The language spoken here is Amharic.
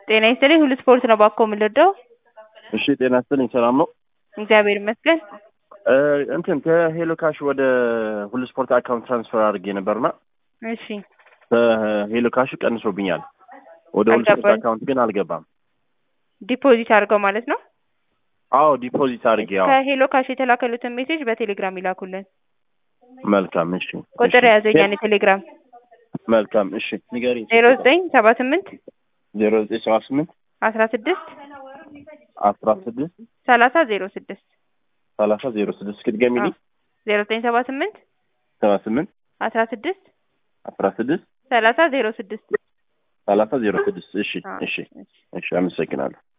ጤና ይስጥልኝ ሁሉ ስፖርት ነው ባኮ የምልደው። እሺ ጤና ይስጥልኝ ሰላም ነው? እግዚአብሔር ይመስገን። እንትን ከሄሎ ካሽ ወደ ሁሉ ስፖርት አካውንት ትራንስፈር አድርጌ ነበርና እሺ ሄሎ ካሽ ቀንሶብኛል። ወደ ሁሉ ስፖርት አካውንት ግን አልገባም። ዲፖዚት አድርገው ማለት ነው? አዎ ዲፖዚት አድርጌ አዎ። ከሄሎ ካሽ የተላከሉትን ሜሴጅ በቴሌግራም ይላኩልን። መልካም እሺ። ቁጥር ያዘኛን ቴሌግራም መልካም እሺ ንገሪኝ። 0978 0978 16 16 30 06 30 06 ክትገሚልኝ 0978 78 16 16 30 06 30 06 እሺ እሺ እሺ አመሰግናለሁ።